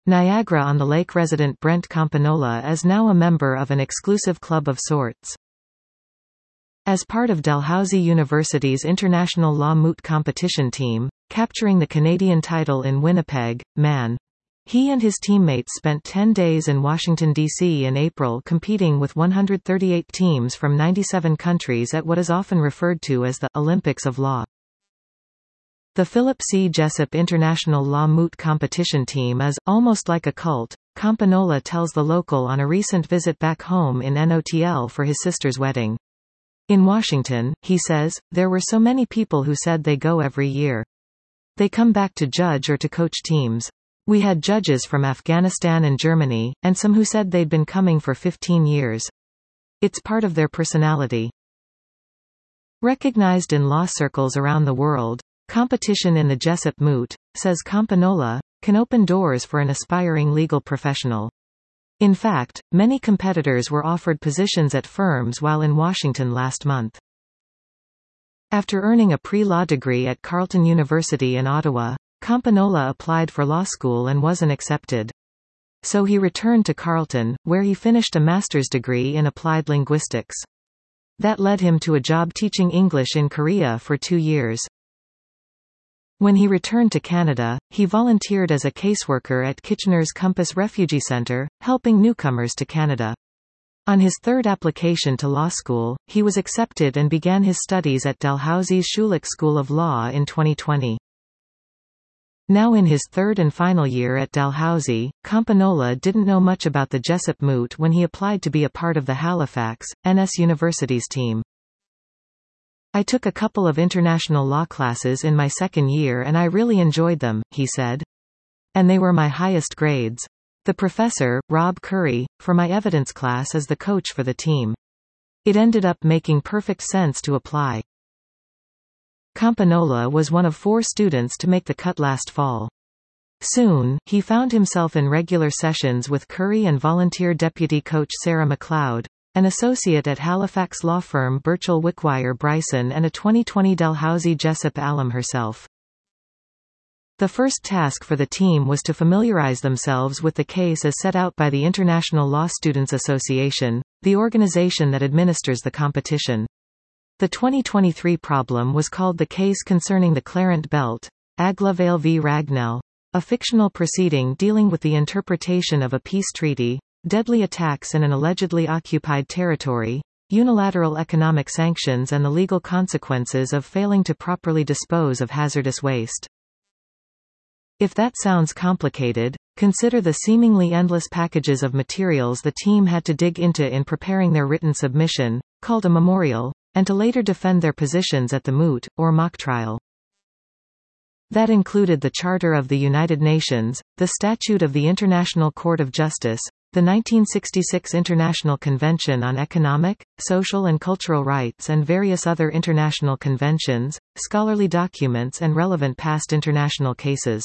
Niagara-on-the-Lake resident Brent Campanola is now a member of an exclusive club of sorts. As part of Dalhousie University's International Law Moot Competition team, capturing the Canadian title in Winnipeg, Man. He and his teammates spent 10 days in Washington, D.C. in April competing with 138 teams from 97 countries at what is often referred to as the Olympics of Law. The Philip C. Jessup International Law Moot Competition team is almost like a cult, Campanola tells The Local on a recent visit back home in NOTL for his sister's wedding. In Washington, he says, there were so many people who said they go every year. They come back to judge or to coach teams. We had judges from Afghanistan and Germany, and some who said they'd been coming for 15 years. It's part of their personality. Recognized in law circles around the world, competition in the Jessup Moot, says Campanola, can open doors for an aspiring legal professional. In fact, many competitors were offered positions at firms while in Washington last month. After earning a pre-law degree at Carleton University in Ottawa, Campanola applied for law school and wasn't accepted. So he returned to Carleton, where he finished a master's degree in applied linguistics. That led him to a job teaching English in Korea for 2 years. When he returned to Canada, he volunteered as a caseworker at Kitchener's Compass Refugee Centre, helping newcomers to Canada. On his third application to law school, he was accepted and began his studies at Dalhousie's Schulich School of Law in 2020. Now in his third and final year at Dalhousie, Campanola didn't know much about the Jessup Moot when he applied to be a part of the Halifax, NS University's team. I took a couple of international law classes in my second year and I really enjoyed them, he said. And they were my highest grades. The professor, Rob Curry, for my evidence class is the coach for the team. It ended up making perfect sense to apply. Campanola was one of 4 students to make the cut last fall. Soon, he found himself in regular sessions with Curry and volunteer deputy coach Sarah McLeod, an associate at Halifax law firm Birchall Wickwire Bryson and a 2020 Dalhousie Jessup alum herself. The first task for the team was to familiarize themselves with the case as set out by the International Law Students Association, the organization that administers the competition. The 2023 problem was called the case concerning the Clarent Belt, Aglavale v. Ragnell, a fictional proceeding dealing with the interpretation of a peace treaty, deadly attacks in an allegedly occupied territory, unilateral economic sanctions and the legal consequences of failing to properly dispose of hazardous waste. If that sounds complicated, consider the seemingly endless packages of materials the team had to dig into in preparing their written submission, called a memorial, and to later defend their positions at the moot, or mock trial. That included the Charter of the United Nations, the Statute of the International Court of Justice, the 1966 International Convention on Economic, Social and Cultural Rights and various other international conventions, scholarly documents and relevant past international cases.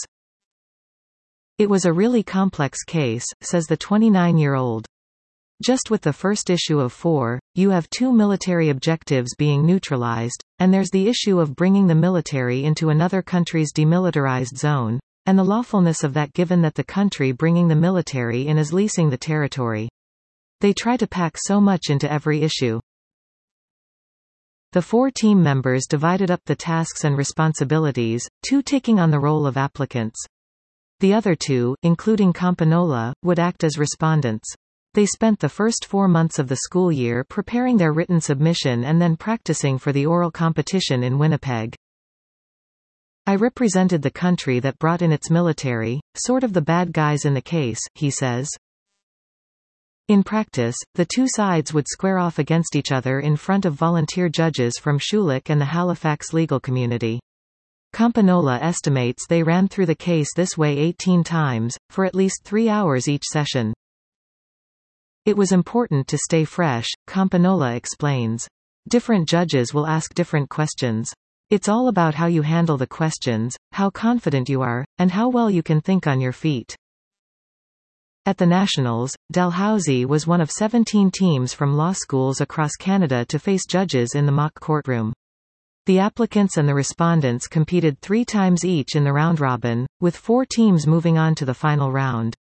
It was a really complex case, says the 29-year-old. Just with the first issue of 4, you have 2 military objectives being neutralized, and there's the issue of bringing the military into another country's demilitarized zone, and the lawfulness of that given that the country bringing the military in is leasing the territory. They try to pack so much into every issue. The 4 team members divided up the tasks and responsibilities, 2 taking on the role of applicants. The other 2, including Campanola, would act as respondents. They spent the first 4 months of the school year preparing their written submission and then practicing for the oral competition in Winnipeg. I represented the country that brought in its military, sort of the bad guys in the case, he says. In practice, the 2 sides would square off against each other in front of volunteer judges from Schulich and the Halifax legal community. Campanola estimates they ran through the case this way 18 times, for at least 3 hours each session. It was important to stay fresh, Campanola explains. Different judges will ask different questions. It's all about how you handle the questions, how confident you are, and how well you can think on your feet. At the Nationals, Dalhousie was one of 17 teams from law schools across Canada to face judges in the mock courtroom. The applicants and the respondents competed 3 times each in the round robin, with 4 teams moving on to the final round.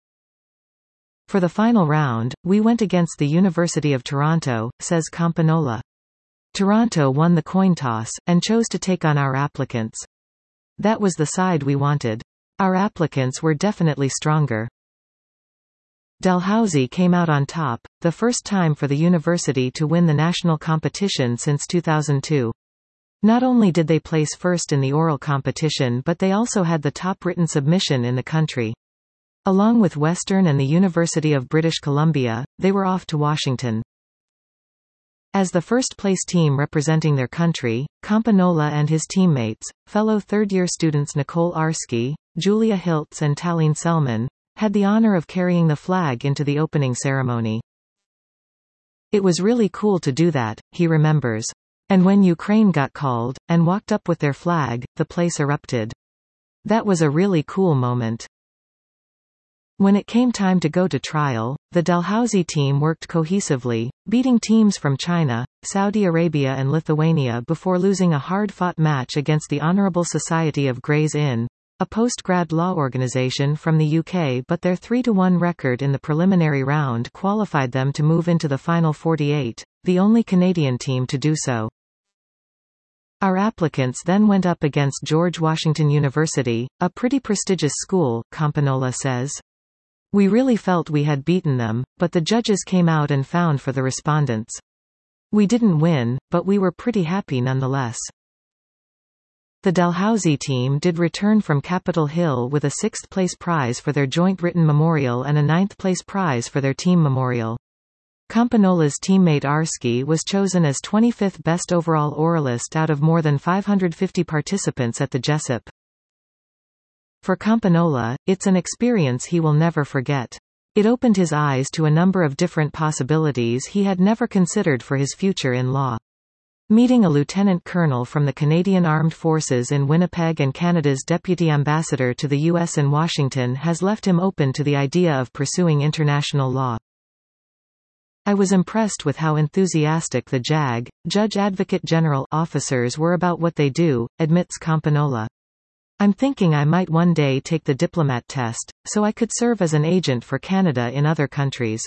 For the final round, we went against the University of Toronto, says Campanola. Toronto won the coin toss, and chose to take on our applicants. That was the side we wanted. Our applicants were definitely stronger. Dalhousie came out on top, the first time for the university to win the national competition since 2002. Not only did they place first in the oral competition, but they also had the top written submission in the country. Along with Western and the University of British Columbia, they were off to Washington. As the first-place team representing their country, Campanola and his teammates, fellow third-year students Nicole Arski, Julia Hiltz and Talene Selman, had the honor of carrying the flag into the opening ceremony. It was really cool to do that, he remembers. And when Ukraine got called, and walked up with their flag, the place erupted. That was a really cool moment. When it came time to go to trial, the Dalhousie team worked cohesively, beating teams from China, Saudi Arabia and Lithuania before losing a hard-fought match against the Honourable Society of Gray's Inn, a post-grad law organisation from the UK, but their 3-1 record in the preliminary round qualified them to move into the final 48, the only Canadian team to do so. Our applicants then went up against George Washington University, a pretty prestigious school, Campanola says. We really felt we had beaten them, but the judges came out and found for the respondents. We didn't win, but we were pretty happy nonetheless. The Dalhousie team did return from Capitol Hill with a 6th-place prize for their joint written memorial and a 9th-place prize for their team memorial. Campanola's teammate Arski was chosen as 25th best overall oralist out of more than 550 participants at the Jessup. For Campanola, it's an experience he will never forget. It opened his eyes to a number of different possibilities he had never considered for his future in law. Meeting a lieutenant colonel from the Canadian Armed Forces in Winnipeg and Canada's deputy ambassador to the U.S. in Washington has left him open to the idea of pursuing international law. I was impressed with how enthusiastic the JAG, Judge Advocate General, officers were about what they do, admits Campanola. I'm thinking I might one day take the diplomat test, so I could serve as an agent for Canada in other countries.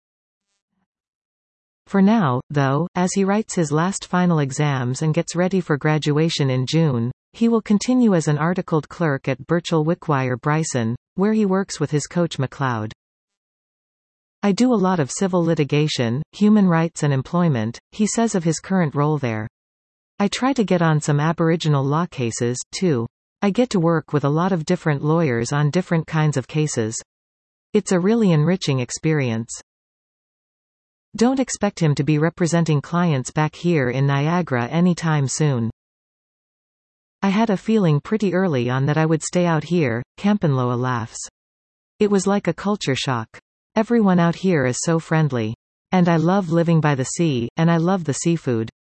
For now, though, as he writes his last final exams and gets ready for graduation in June, he will continue as an articled clerk at Birchall Wickwire Bryson, where he works with his coach MacLeod. I do a lot of civil litigation, human rights and employment, he says of his current role there. I try to get on some Aboriginal law cases, too. I get to work with a lot of different lawyers on different kinds of cases. It's a really enriching experience. Don't expect him to be representing clients back here in Niagara anytime soon. I had a feeling pretty early on that I would stay out here, Campanola laughs. It was like a culture shock. Everyone out here is so friendly. And I love living by the sea, and I love the seafood.